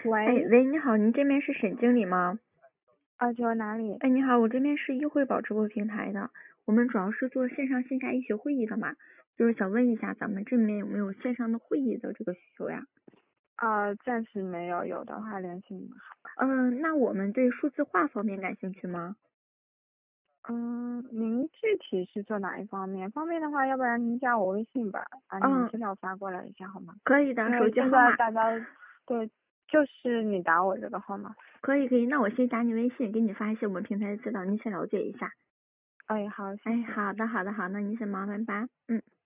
哎， 喂， 喂，你好，您这边是沈经理吗？ 请问哪里？ 哎，你好，我这边是议会宝直播平台的，我们主要是做线上线下医学会议的嘛，就是想问一下咱们这边有没有线上的会议的这个需求呀？ 暂时没有，有的话联系你们好吧。 那我们对数字化方面感兴趣吗？ 您具体是做哪一方面？方便的话，要不然您加我微信吧，把你们嗯， 资料发过来一下好吗？ 可以的，手因为现机号码， 在大家对，就是你打我这个号码。 可以可以，那我先加你微信，给你发一些我们平台的资料，你先了解一下。 哎，好，谢哎， 谢。 好的好的好，那你先忙完吧，嗯。